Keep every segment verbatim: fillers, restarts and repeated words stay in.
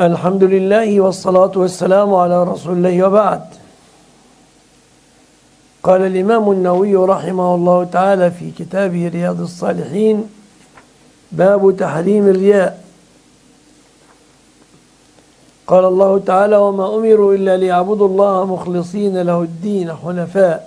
الحمد لله والصلاة والسلام على رسول الله وبعد. قال الإمام النووي رحمه الله تعالى في كتابه رياض الصالحين: باب تحريم الرياء. قال الله تعالى: وما أمروا إلا ليعبدوا الله مخلصين له الدين حنفاء.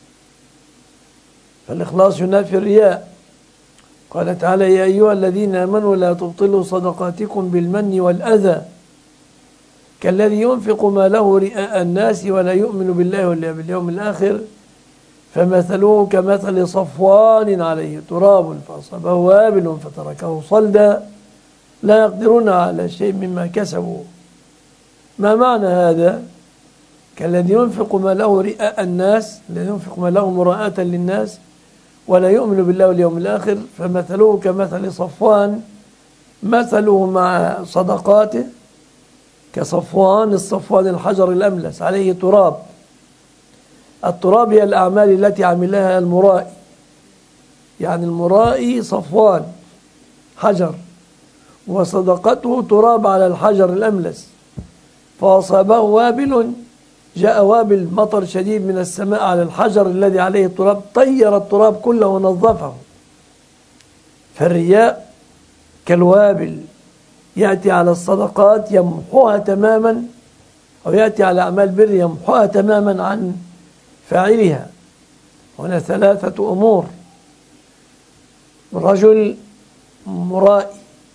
فالإخلاص ينافي الرياء. قال تعالى: يا أيها الذين آمنوا لا تبطلوا صدقاتكم بالمن والأذى كالذي ينفق ماله رئاء الناس ولا يؤمن بالله ولا باليوم الآخر فمثله كمثل صفوان عليه تراب فأصابه وابل فتركه صلدا لا يقدرون على شيء مما كسبوا. ما معنى هذا؟ كالذي ينفق ماله رئاء الناس، الذي ينفق ماله مراءة للناس ولا يؤمن بالله واليوم الآخر فمثله كمثل صفوان، مثله مع صدقاته كصفوان، الصفوان الحجر الأملس عليه تراب. التراب هي الأعمال التي عملها المرائي، يعني المرائي صفوان حجر وصدقته تراب على الحجر الأملس، فأصابه وابل، جاء وابل مطر شديد من السماء على الحجر الذي عليه التراب، طير التراب كله ونظفه. فالرياء كالوابل، يأتي على الصدقات يمحوها تماما، أو يأتي على أعمال بر يمحوها تماما عن فاعلها. هنا ثلاثة أمور: رجل مرائي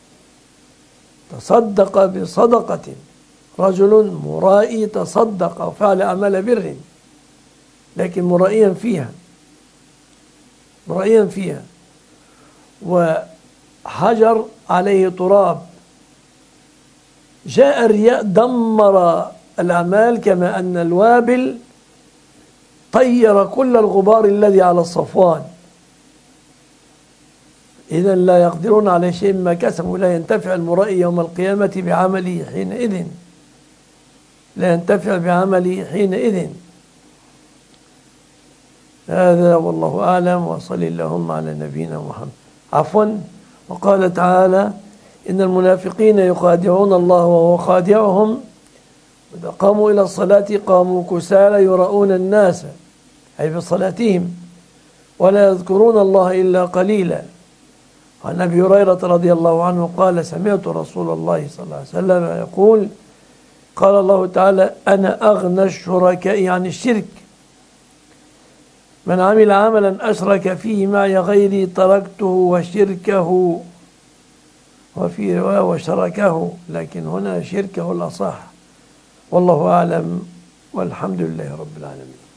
تصدق بصدقة، رجل مرائي تصدق أو فعل أعمال بر لكن مرائيا فيها مرائيا فيها وحجر عليه تراب. جاء الرياء دمر الأعمال، كما أن الوابل طير كل الغبار الذي على الصفوان. إذن لا يقدرون على شيء مما كسبوا. لا ينتفع المرائي يوم القيامة بعمله حينئذ، لا ينتفع بعمله حينئذ. هذا والله أعلم، وصل اللهم على نبينا محمد. عفوا، وقال تعالى: إن المنافقين يخادعون الله وهو خادعهم إذا قاموا إلى الصلاة قاموا كسالى يراءون الناس، أي بصلاتهم، ولا يذكرون الله إلا قليلا. عن أبي هريرة رضي الله عنه قال: سمعت رسول الله صلى الله عليه وسلم يقول: قال الله تعالى: أنا أغنى الشركاء عن الشرك، من عمل عملا أشرك فيه معي غيري تركته وشركه، وفي رواية وشركه، لكن هنا شركه الأصح. والله أعلم، والحمد لله رب العالمين.